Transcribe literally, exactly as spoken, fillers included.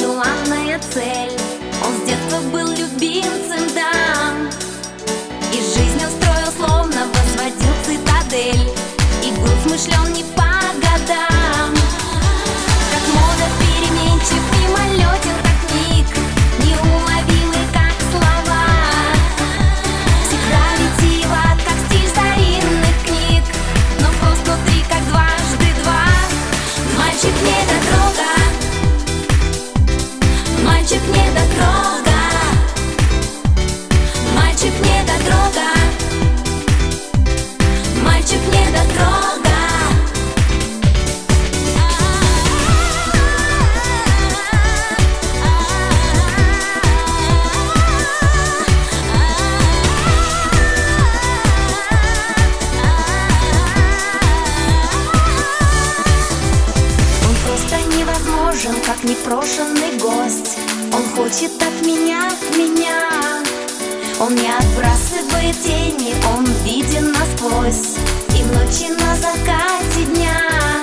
желанная цель. Он с детства был любимцем, да, и жизнь устроил, словно возводил цитадель. И был смышлен не по годам. Как мода переменчив, мимолетен, как миг, неуловимый, как слова. Всегда ретиват, как стиль старинных книг, но вкус внутри, как дважды два. Мальчик недотрога, мальчик недотрога, мальчик недотрога, мальчик недотрога. Он просто невозможен, как непрошенный гость. Он хочет от меня, меня. Он не отбрасывает тени, он виден насквозь. И в ночи на закате дня